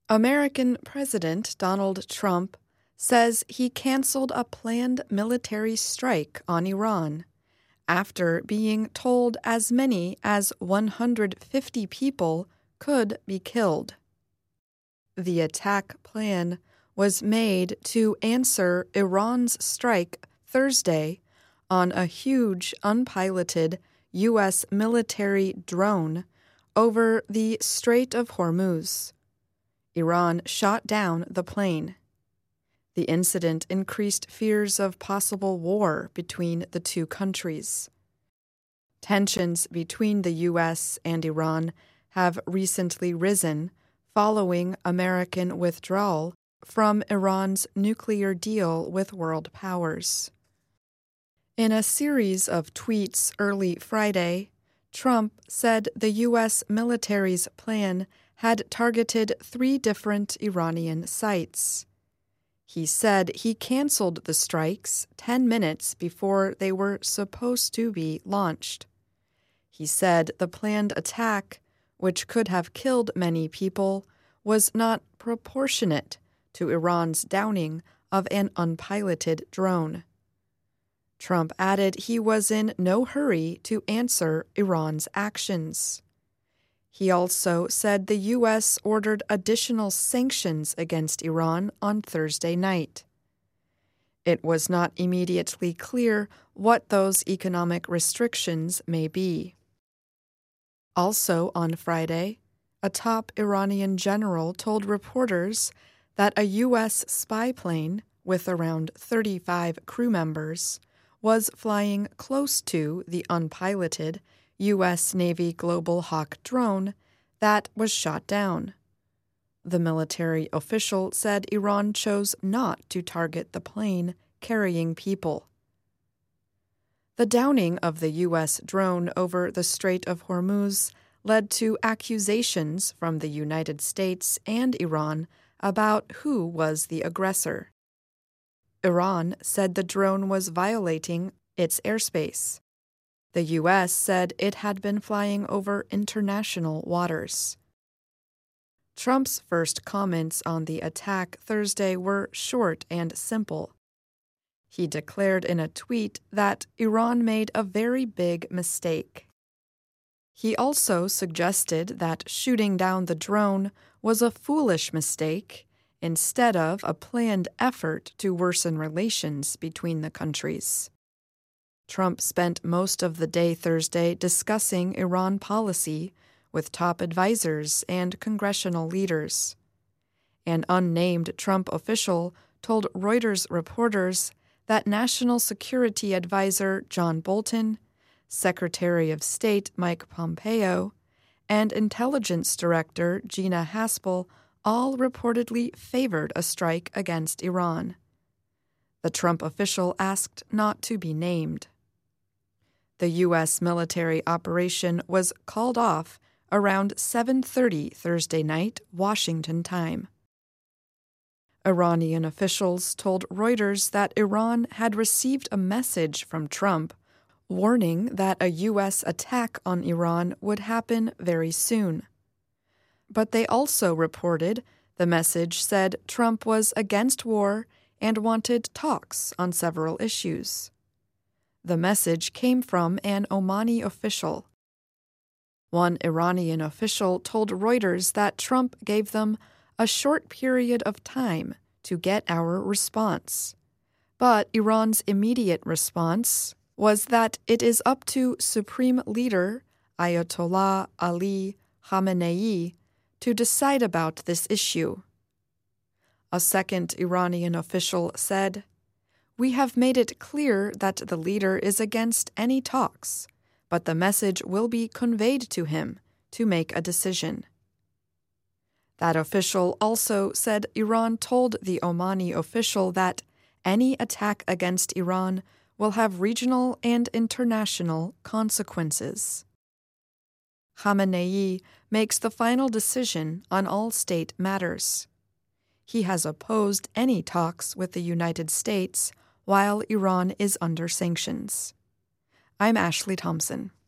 American President Donald Trump says he canceled a planned military strike on Iran after being told as many as 150 people could be killed. The attack plan was made to answer Iran's strike Thursday on a huge unpiloted U.S. military drone over the Strait of Hormuz. Iran shot down the plane. The incident increased fears of possible war between the two countries. Tensions between the U.S. and Iran have recently risen following American withdrawal from Iran's nuclear deal with world powers. In a series of tweets early Friday, Trump said the U.S. military's plan had targeted 3 different Iranian sites. He said he canceled the strikes 10 minutes before they were supposed to be launched. He said the planned attack, which could have killed many people, was not proportionate to Iran's downing of an unpiloted drone. Trump added he was in no hurry to answer Iran's actions. He also said the U.S. ordered additional sanctions against Iran on Thursday night. It was not immediately clear what those economic restrictions may be. Also on Friday, a top Iranian general told reporters that a U.S. spy plane with around 35 crew members was flying close to the unpiloted U.S. Navy Global Hawk drone that was shot down. The military official said Iran chose not to target the plane carrying people. The downing of the U.S. drone over the Strait of Hormuz led to accusations from the United States and Iran about who was the aggressor. Iran said the drone was violating its airspace. The U.S. said it had been flying over international waters. Trump's first comments on the attack Thursday were short and simple. He declared in a tweet that Iran made a very big mistake. He also suggested that shooting down the drone was a foolish mistake instead of a planned effort to worsen relations between the countries. Trump spent most of the day Thursday discussing Iran policy with top advisors and congressional leaders. An unnamed Trump official told Reuters reporters that National Security Advisor John Bolton, Secretary of State Mike Pompeo, and Intelligence Director Gina Haspel all reportedly favored a strike against Iran. The Trump official asked not to be named. The U.S. military operation was called off around 7:30 Thursday night, Washington time. Iranian officials told Reuters that Iran had received a message from Trump warning that a U.S. attack on Iran would happen very soon. But they also reported the message said Trump was against war and wanted talks on several issues. The message came from an Omani official. One Iranian official told Reuters that Trump gave them a short period of time to get our response. But Iran's immediate response was that it is up to Supreme Leader Ayatollah Ali Khamenei to decide about this issue. A second Iranian official said, "We have made it clear that the leader is against any talks, but the message will be conveyed to him to make a decision." That official also said Iran told the Omani official that any attack against Iran will have regional and international consequences. Khamenei makes the final decision on all state matters. He has opposed any talks with the United States while Iran is under sanctions. I'm Ashley Thompson.